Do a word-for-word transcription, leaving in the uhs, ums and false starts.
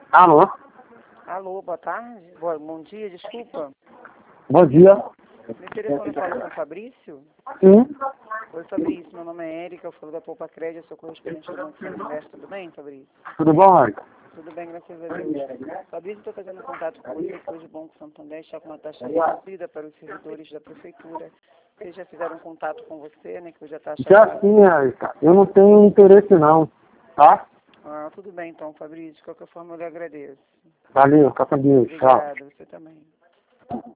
Alô? Alô, boa tarde. Boa, bom dia, desculpa. Bom dia. Meu telefone fala com o Fabrício? Sim. Oi, Fabrício, meu nome é Érica, eu falo da Poupa Crédito, eu sou correspondente do Banco Santander. Tudo bem, Fabrício? Tudo bom, Érica? Tudo bem, graças a Deus. Fabrício, estou fazendo contato com você, que hoje o Banco Santander está com uma taxa reduzida para os servidores da Prefeitura. Vocês já fizeram contato com você, né, que hoje a taxa... Já sim, Érica. Eu não tenho interesse não, tá? Ah, tudo bem então, Fabrício. De qualquer forma, eu lhe agradeço. Valeu, fica com Deus. Tchau. Obrigada, você também.